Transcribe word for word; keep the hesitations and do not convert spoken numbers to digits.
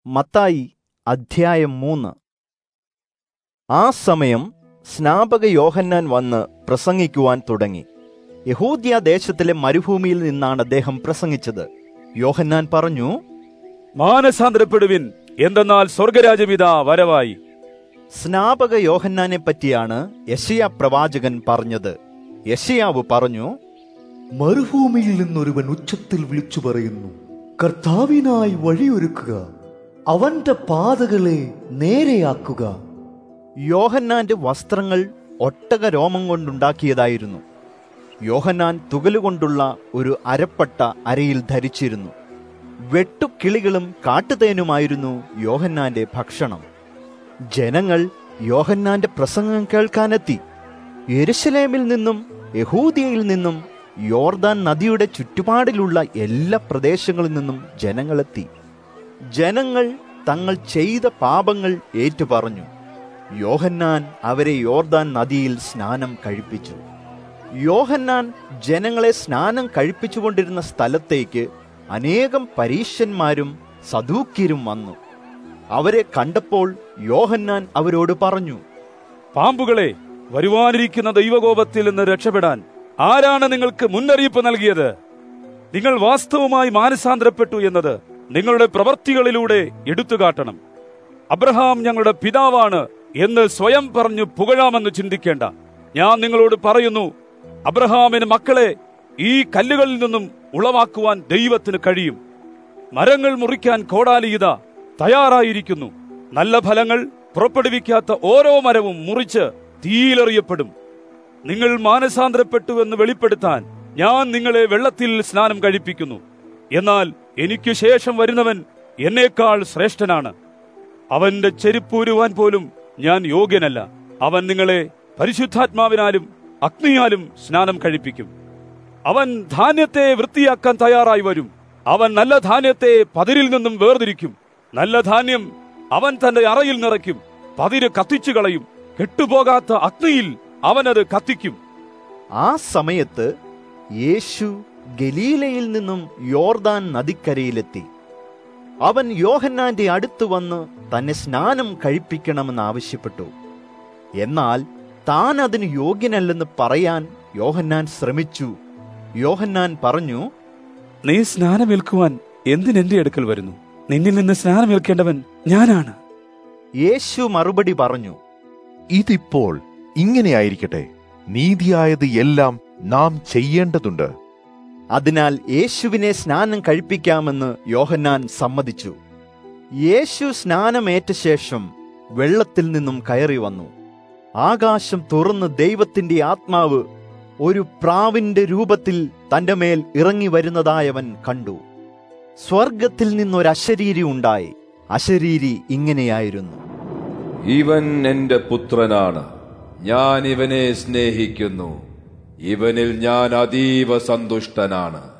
മത്തായി അധ്യായം മൂന്ന്. ആ സമയം സ്നാപക യോഹന്നാൻ വന്ന് പ്രസംഗിക്കുവാൻ തുടങ്ങി. യഹൂദ്യ ദേശത്തിലെ മരുഭൂമിയിൽ നിന്നാണ് അദ്ദേഹം പ്രസംഗിച്ചത്. യോഹന്നാൻ പറഞ്ഞു, മാനസാന്തരപ്പെടുവിൻ, എന്തെന്നാൽ സ്വർഗരാജ്യം ഇതാ വരവായി. സ്നാപക യോഹന്നാനെ പറ്റിയാണ് യെശയ്യാ പ്രവാചകൻ പറഞ്ഞത്. യെശയ്യാവ് പറഞ്ഞു, മരുഭൂമിയിൽ നിന്നൊരുവൻ ഉച്ചത്തിൽ വിളിച്ചു പറയുന്നു, കർത്താവിനായി വഴിയൊരുക്കുക, അവന്റെ പാതകളെ നേരെയാക്കുക. യോഹന്നാന്റെ വസ്ത്രങ്ങൾ ഒട്ടക രോമം കൊണ്ടുണ്ടാക്കിയതായിരുന്നു. യോഹന്നാൻ തുകലുകൊണ്ടുള്ള ഒരു അരപ്പട്ട അരയിൽ ധരിച്ചിരുന്നു. വെട്ടുക്കിളികളും കാട്ടുതേനുമായിരുന്നു യോഹന്നാന്റെ ഭക്ഷണം. ജനങ്ങൾ യോഹന്നാന്റെ പ്രസംഗം കേൾക്കാനെത്തി. യെരുശലേമിൽ നിന്നും യഹൂദിയയിൽ നിന്നും യോർദാൻ നദിയുടെ ചുറ്റുപാടിലുള്ള എല്ലാ പ്രദേശങ്ങളിൽ നിന്നും ജനങ്ങളെത്തി. ജനങ്ങൾ തങ്ങൾ ചെയ്ത പാപങ്ങൾ ഏറ്റുപറഞ്ഞു. യോഹന്നാൻ അവരെ യോർദാൻ നദിയിൽ സ്നാനം കഴിപ്പിച്ചു. യോഹന്നാൻ ജനങ്ങളെ സ്നാനം കഴിപ്പിച്ചുകൊണ്ടിരുന്ന സ്ഥലത്തേക്ക് അനേകം പരീശന്മാരും സദൂക്യരും വന്നു. അവരെ കണ്ടപ്പോൾ യോഹന്നാൻ അവരോട് പറഞ്ഞു, പാമ്പുകളെ, വരുവാനിരിക്കുന്ന ദൈവകോപത്തിൽ നിന്ന് രക്ഷപ്പെടാൻ ആരാണ് നിങ്ങൾക്ക് മുന്നറിയിപ്പ് നൽകിയത്? നിങ്ങൾ വാസ്തവമായി മാനസാന്തരപ്പെട്ടു എന്നത് നിങ്ങളുടെ പ്രവൃത്തികളിലൂടെ എടുത്തുകാട്ടണം. അബ്രഹാം ഞങ്ങളുടെ പിതാവാണ് എന്ന് സ്വയം പറഞ്ഞു പുകഴാമെന്ന് ചിന്തിക്കേണ്ട. ഞാൻ നിങ്ങളോട് പറയുന്നു, അബ്രഹാമിന് മക്കളെ ഈ കല്ലുകളിൽ നിന്നും ഉളവാക്കുവാൻ ദൈവത്തിന് കഴിയും. മരങ്ങൾ മുറിക്കാൻ കോടാലി ഇതാ തയ്യാറായിരിക്കുന്നു. നല്ല ഫലങ്ങൾ പുറപ്പെടുവിക്കാത്ത ഓരോ മരവും മുറിച്ച് തീയിലെറിയപ്പെടും. നിങ്ങൾ മാനസാന്തരപ്പെട്ടുവെന്ന് വെളിപ്പെടുത്താൻ ഞാൻ നിങ്ങളെ വെള്ളത്തിൽ സ്നാനം കഴിപ്പിക്കുന്നു. എന്നാൽ എനിക്ക് ശേഷം വരുന്നവൻ എന്നേക്കാൾ ശ്രേഷ്ഠനാണ്. അവന്റെ ചെരുപ്പൂരുവാൻ പോലും ഞാൻ യോഗ്യനല്ല. അവൻ നിങ്ങളെ പരിശുദ്ധാത്മാവിനാലും അഗ്നിയാലും സ്നാനം കഴിപ്പിക്കും. അവൻ ധാന്യത്തെ വൃത്തിയാക്കാൻ തയ്യാറായി വരും. അവൻ നല്ല ധാന്യത്തെ പതിരിൽ നിന്നും വേർതിരിക്കും. നല്ല ധാന്യം അവൻ തന്റെ അറയിൽ നിറയ്ക്കും. പതിര് കത്തിച്ചു കളയും. കെട്ടുപോകാത്ത അഗ്നിയിൽ അവനത് കത്തിക്കും. ആ സമയത്ത് യേശു ഗലീലയിൽ നിന്നും യോർദാൻ നദിക്കരയിലെത്തി. അവൻ യോഹന്നാന്റെ അടുത്ത് വന്ന് തന്നെ സ്നാനം കഴിപ്പിക്കണമെന്ന് ആവശ്യപ്പെട്ടു. എന്നാൽ താൻ അതിന് യോഗ്യനല്ലെന്ന് പറയാൻ യോഹന്നാൻ ശ്രമിച്ചു. യോഹന്നാൻ പറഞ്ഞു, നീ സ്നാനമേൽക്കുവാൻ എന്തിനെന്റെ അടുക്കൽ വരുന്നു? നിന്നിൽ നിന്ന് സ്നാനമേൽക്കേണ്ടവൻ ഞാനാണ്. യേശു മറുപടി പറഞ്ഞു, ഇതിപ്പോൾ ഇങ്ങനെയായിരിക്കട്ടെ, നീതിയായത് എല്ലാം നാം ചെയ്യേണ്ടതുണ്ട്. അതിനാൽ യേശുവിനെ സ്നാനം കഴിപ്പിക്കാമെന്ന് യോഹന്നാൻ സമ്മതിച്ചു. യേശു സ്നാനമേറ്റ ശേഷം വെള്ളത്തിൽ നിന്നും കയറി വന്നു. ആകാശം തുറന്ന് ദൈവത്തിന്റെ ആത്മാവ് ഒരു പ്രാവിന്റെ രൂപത്തിൽ തന്റെ മേൽ ഇറങ്ങി വരുന്നതായവൻ കണ്ടു. സ്വർഗത്തിൽ നിന്നൊരശരീരി ഉണ്ടായി. അശരീരി ഇങ്ങനെയായിരുന്നു: ഇവൻ എന്റെ പുത്രനാണ്, ഞാൻ ഇവനെ സ്നേഹിക്കുന്നു, ഇവനിൽ ഞാൻ അതീവ സന്തുഷ്ടനാണ്.